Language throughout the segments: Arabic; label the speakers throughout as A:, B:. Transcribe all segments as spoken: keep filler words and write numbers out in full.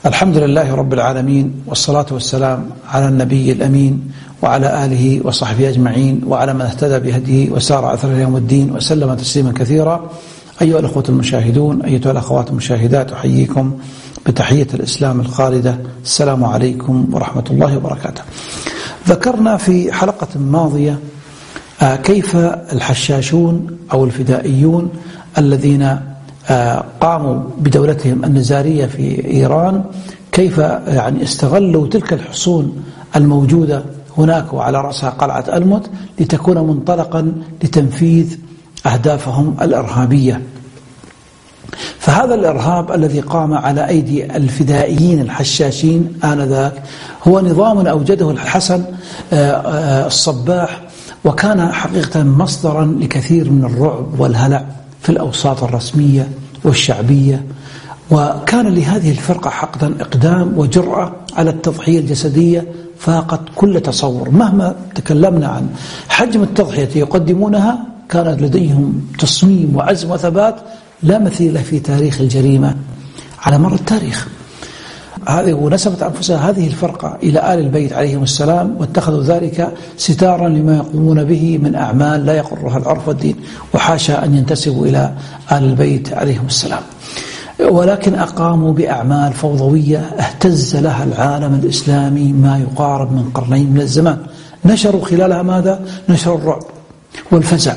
A: الحمد لله رب العالمين، والصلاة والسلام على النبي الأمين وعلى آله وصحبه أجمعين وعلى من اهتدى بهديه وسار أثر يوم الدين وسلم تسليما كثيرا. أيها الأخوة المشاهدون، أيها الأخوات المشاهدات، أحييكم بتحية الإسلام الخالدة، السلام عليكم ورحمة الله وبركاته. ذكرنا في حلقة ماضية كيف الحشاشون أو الفدائيون الذين قاموا بدولتهم النزارية في إيران كيف يعني استغلوا تلك الحصون الموجودة هناك وعلى رأسها قلعة ألموت لتكون منطلقا لتنفيذ أهدافهم الإرهابية. فهذا الإرهاب الذي قام على أيدي الفدائيين الحشاشين آنذاك هو نظام أوجده الحسن الصباح، وكان حقيقة مصدرا لكثير من الرعب والهلع في الأوساط الرسمية والشعبية، وكان لهذه الفرقة حقا إقدام وجرأة على التضحية الجسدية فاقت كل تصور. مهما تكلمنا عن حجم التضحية يقدمونها، كانت لديهم تصميم وعزم وثبات لا مثيل في تاريخ الجريمة على مر التاريخ. هذه ونسبت أنفسها هذه الفرقة إلى آل البيت عليهم السلام، واتخذوا ذلك ستارا لما يقومون به من أعمال لا يقرها العرف والدين، وحاشا أن ينتسبوا إلى آل البيت عليهم السلام، ولكن أقاموا بأعمال فوضوية اهتز لها العالم الإسلامي ما يقارب من قرنين من الزمان. نشروا خلالها ماذا؟ نشروا الرعب والفزع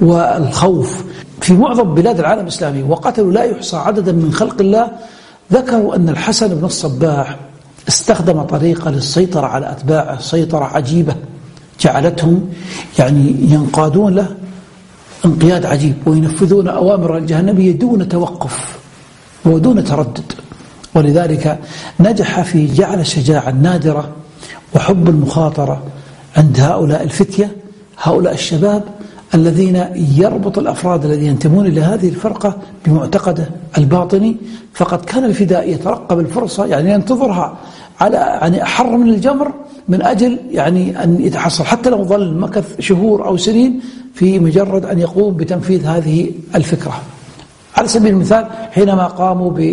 A: والخوف في معظم بلاد العالم الإسلامي، وقتلوا لا يحصى عددا من خلق الله. ذكروا أن الحسن بن الصباح استخدم طريقة للسيطرة على أتباعه، سيطرة عجيبة جعلتهم يعني ينقادون له انقياد عجيب وينفذون أوامر الجهنمية دون توقف ودون تردد. ولذلك نجح في جعل الشجاعة النادرة وحب المخاطرة عند هؤلاء الفتية، هؤلاء الشباب الذين يربط الأفراد الذين ينتمون إلى هذه الفرقة بمعتقده الباطني. فقد كان الفدائي يترقب الفرصة، يعني ينتظرها على يعني أحر من الجمر، من أجل يعني أن يتحصل حتى لو ظل مكث شهور أو سنين في مجرد أن يقوم بتنفيذ هذه الفكرة. على سبيل المثال حينما قاموا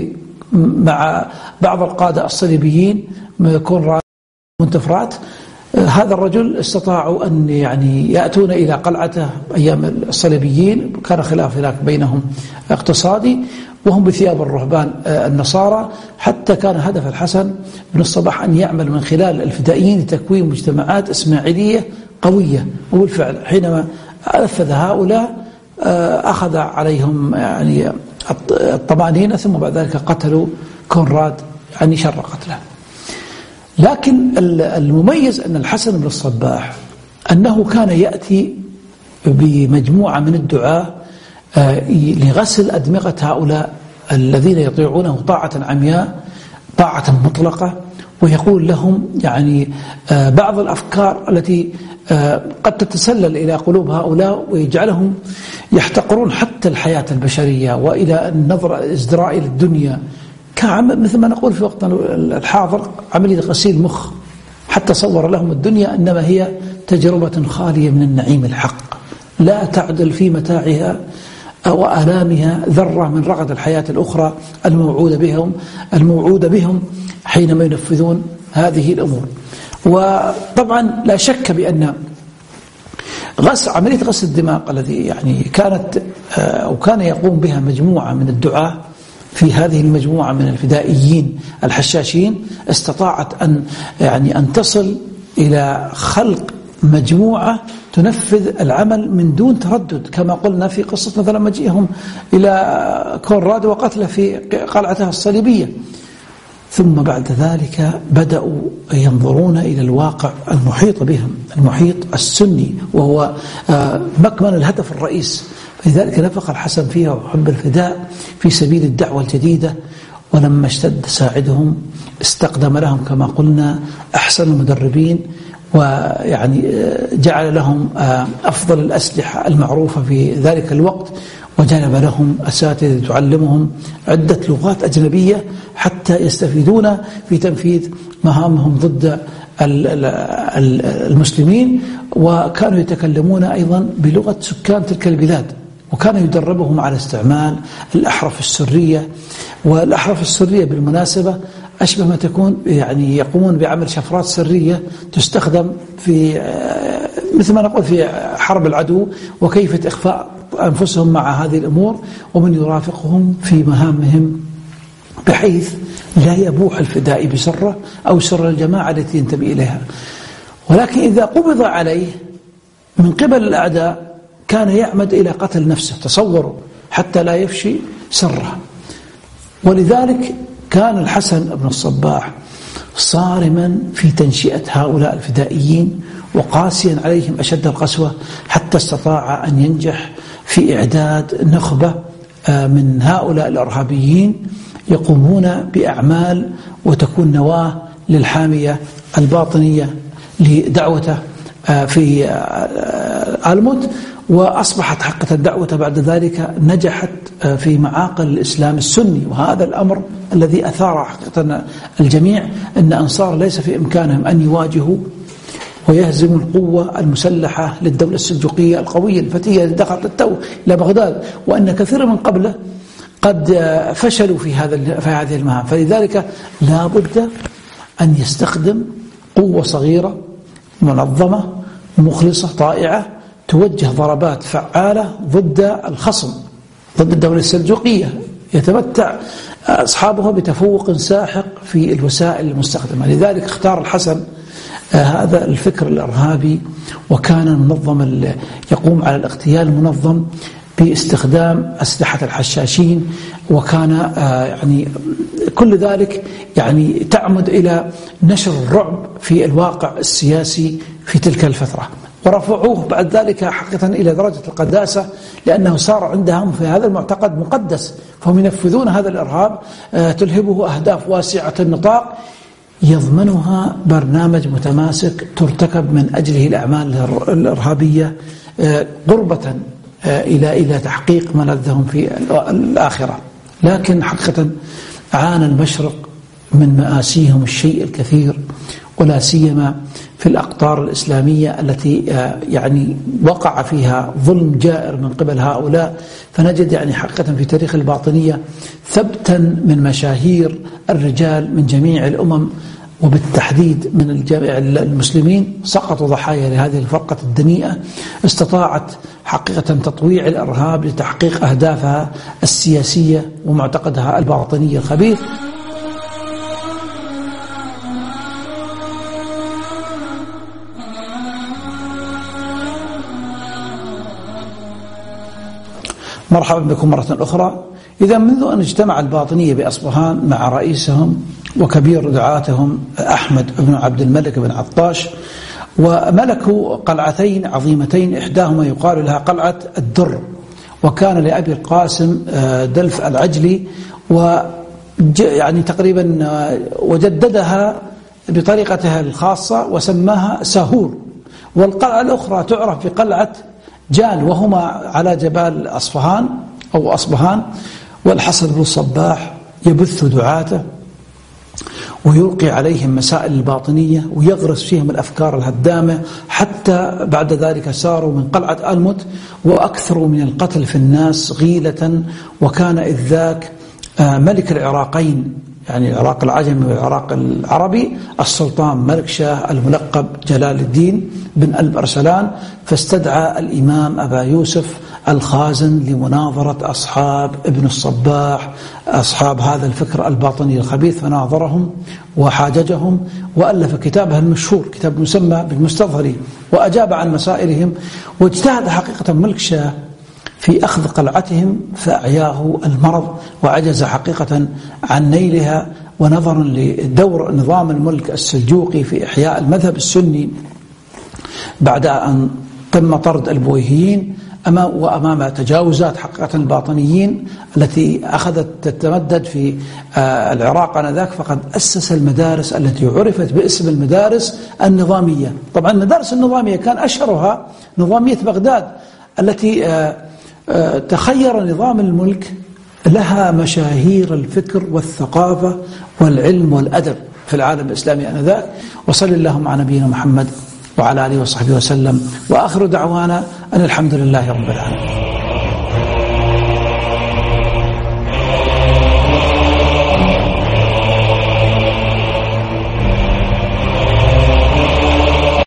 A: مع بعض القادة الصليبيين كونراد مونتفرات، هذا الرجل استطاعوا أن يعني يأتون إلى قلعته أيام الصليبيين، كان خلاف هناك بينهم اقتصادي، وهم بثياب الرهبان النصارى، حتى كان هدف الحسن بن الصباح أن يعمل من خلال الفدائيين لتكوين مجتمعات إسماعيلية قوية. وبالفعل حينما أنفذ هؤلاء أخذ عليهم يعني الطمأنينة، ثم بعد ذلك قتلوا كونراد يعني شر قتله. لكن المميز أن الحسن بن الصباح أنه كان يأتي بمجموعة من الدعاة لغسل أدمغة هؤلاء الذين يطيعونه طاعة عمياء، طاعة مطلقة، ويقول لهم يعني بعض الأفكار التي قد تتسلل إلى قلوب هؤلاء ويجعلهم يحتقرون حتى الحياة البشرية، وإلى النظر الازدراء إلى الدنيا، كعمل مثل ما نقول في وقتنا الحاضر عملية غسيل مخ، حتى صور لهم الدنيا إنما هي تجربة خالية من النعيم الحق، لا تعدل في متاعها وآلامها ذرة من رغد الحياة الأخرى الموعودة بهم الموعودة بهم حينما ينفذون هذه الأمور. وطبعا لا شك بأن غسل عملية غسل الدماغ الذي يعني كانت أو كان يقوم بها مجموعة من الدعاة في هذه المجموعة من الفدائيين الحشاشين، استطاعت أن يعني أن تصل إلى خلق مجموعة تنفذ العمل من دون تردد، كما قلنا في قصة مثلا مجيئهم إلى كونراد وقتله في قلعتها الصليبية. ثم بعد ذلك بدأوا ينظرون إلى الواقع المحيط بهم، المحيط السني، وهو مكمن الهدف الرئيس. لذلك نفق الحسن فيها وحب الفداء في سبيل الدعوة الجديدة. ولما اشتد ساعدهم استقدم لهم كما قلنا أحسن المدربين، ويعني جعل لهم أفضل الأسلحة المعروفة في ذلك الوقت، وجلب لهم أساتذة تعلمهم عدة لغات أجنبية حتى يستفيدون في تنفيذ مهامهم ضد المسلمين. وكانوا يتكلمون أيضا بلغة سكان تلك البلاد، وكان يدربهم على استعمال الأحرف السرية. والأحرف السرية بالمناسبة أشبه ما تكون يعني يقومون بعمل شفرات سرية تستخدم في مثل ما نقول في حرب العدو وكيف إخفاء أنفسهم مع هذه الأمور، ومن يرافقهم في مهامهم بحيث لا يبوح الفدائي بسره أو سر الجماعة التي ينتمي إليها. ولكن إذا قبض عليه من قبل الأعداء كان يعمد إلى قتل نفسه، تصوروا، حتى لا يفشي سره. ولذلك كان الحسن بن الصباح صارما في تنشئة هؤلاء الفدائيين وقاسيا عليهم أشد القسوة، حتى استطاع أن ينجح في إعداد نخبة من هؤلاء الإرهابيين يقومون بأعمال وتكون نواة للحامية الباطنية لدعوته في الموت. وأصبحت حقة الدعوة بعد ذلك نجحت في معاقل الإسلام السني، وهذا الأمر الذي أثار حقيقة الجميع، أن أنصار ليس في إمكانهم أن يواجهوا ويهزموا القوة المسلحة للدولة السلجوقية القوية الفتية التي دخلت التو إلى بغداد، وأن كثير من قبله قد فشلوا في هذا في هذه المهام. فلذلك لا بد أن يستخدم قوة صغيرة منظمة مخلصة طائعة توجه ضربات فعالة ضد الخصم، ضد الدولة السلجوقية، يتمتع أصحابه بتفوق ساحق في الوسائل المستخدمة. لذلك اختار الحسن هذا الفكر الإرهابي، وكان منظم يقوم على الاغتيال المنظم باستخدام أسلحة الحشاشين، وكان يعني كل ذلك يعني تعمد إلى نشر الرعب في الواقع السياسي في تلك الفترة. ورفعوه بعد ذلك حقيقة إلى درجة القداسة، لأنه صار عندهم في هذا المعتقد مقدس، فهم ينفذون هذا الإرهاب تلهبه أهداف واسعة النطاق يضمنها برنامج متماسك ترتكب من أجله الأعمال الإرهابية قربة إلى إلى تحقيق ملذهم في الآخرة. لكن حقيقة عانى المشرق من مآسيهم الشيء الكثير، ولا سيما في الأقطار الإسلامية التي يعني وقع فيها ظلم جائر من قبل هؤلاء. فنجد يعني حقيقة في تاريخ الباطنية ثبتا من مشاهير الرجال من جميع الأمم، وبالتحديد من الجميع المسلمين، سقطوا ضحايا لهذه الفرقة الدنيئة، استطاعت حقيقة تطويع الإرهاب لتحقيق أهدافها السياسية ومعتقدها الباطني الخبيث. مرحبا بكم مرة أخرى. إذا منذ أن اجتمع الباطنية بأصبهان مع رئيسهم وكبير دعاتهم أحمد بن عبد الملك بن عطاش، وملكوا قلعتين عظيمتين، إحداهما يقال لها قلعة الدر، وكان لأبي القاسم دلف العجلي، ويعني تقريبا وجددها بطريقتها الخاصة وسماها ساهور. والقلعة الأخرى تعرف بقلعة جان، وهما على جبال أصفهان أو أصبهان. والحسن بن الصباح يبث دعاته ويلقي عليهم مسائل الباطنية ويغرس فيهم الأفكار الهدامة، حتى بعد ذلك ساروا من قلعة الموت وأكثروا من القتل في الناس غيلة. وكان إذ ذاك ملك العراقين، يعني العراق العجمي والعراق العربي، السلطان ملك شاه الملقب جلال الدين بن البرسلان، فاستدعى الإمام أبا يوسف الخازن لمناظرة أصحاب ابن الصباح، أصحاب هذا الفكر الباطني الخبيث، فناظرهم وحاججهم وألف كتابه المشهور، كتاب مسمى بالمستظهري، وأجاب عن مسائلهم. واجتهد حقيقة ملك شاه في أخذ قلعتهم، فأعياه المرض وعجز حقيقة عن نيلها. ونظرا لدور نظام الملك السلجوقي في إحياء المذهب السني بعد أن تم طرد البويهيين وأمام تجاوزات حقيقة الباطنيين التي أخذت تتمدد في العراق آنذاك، فقد أسس المدارس التي عرفت باسم المدارس النظامية. طبعا المدارس النظامية كان أشهرها نظامية بغداد، التي تخير نظام الملك لها مشاهير الفكر والثقافة والعلم والأدب في العالم الإسلامي آنذاك. وصل اللهم على نبينا محمد وعلى آله وصحبه وسلم، وآخر دعوانا أن الحمد لله رب العالمين.